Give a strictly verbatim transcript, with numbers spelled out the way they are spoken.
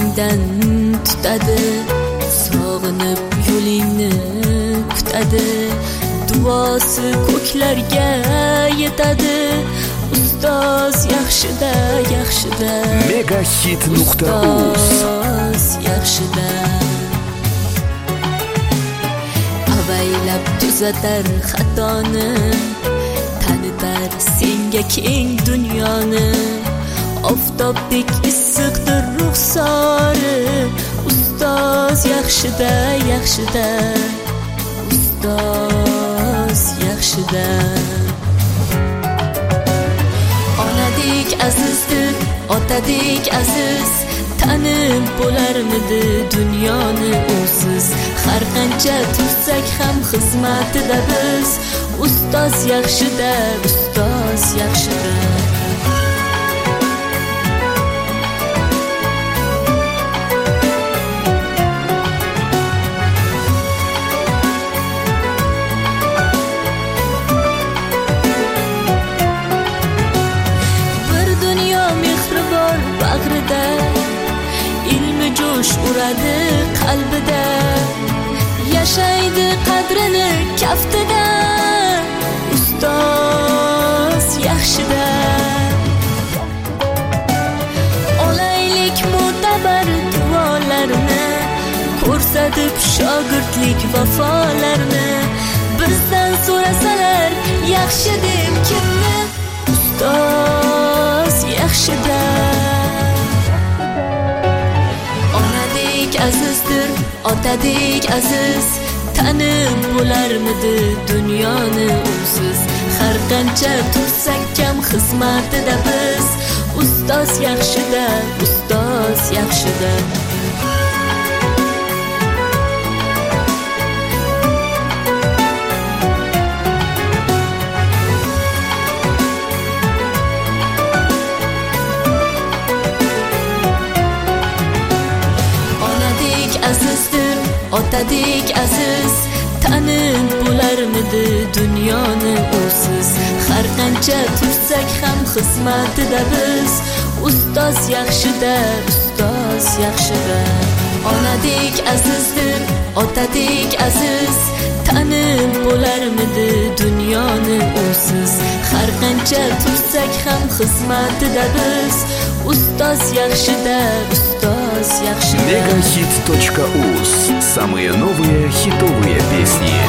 izingdan tutadi, sog'inib yo'lingni kutadi, duosi ko'klarga yetadi. Ustoz yaxshida, yaxshida, megahit nuqta uz. Ustoz yaxshida, avaylab tuzatar xatoni, tanitar senga keng dunyoni. Oftobdek issiqdir ruxsori, ustoz yaxshida, yaxshida, ustoz yaxshida. Onadek azizdir, otadek aziz, tanib bo'larmidi dunyoni usiz. Har qancha tursak ham xizmatida biz, ustoz yaxshida, ustoz yaxshida. Ilmi jo'sh uradi qalbida, yashaydi qadrini kaftida. Ustoz yaxshida, olaylik mo'tabar duolarni, ko'rsatib shogirdlik vafolarni. Bizdan so'rasalar yaxshi deb kimni, ustoz yaxshida. Azizdir, otadek aziz, tanib bo'larmidi dunyoni usiz. Har qancha tursak kam xizmatida biz, ustoz yaxshida, ustoz yaxshida. Azizdir, otadek aziz, tanib bo'larmidi dunyoni usiz. Har qancha tursak ham xizmatida biz, ustoz yaxshida, ustoz yaxshida. Onadek azizdir, otadek aziz, tanib bo'larmidi dunyoni usiz. Har qancha tursak ham xizmatida biz, ustoz yaxshida, ustoz yaxshida. megahit точка уз. Самые новые хитовые песни.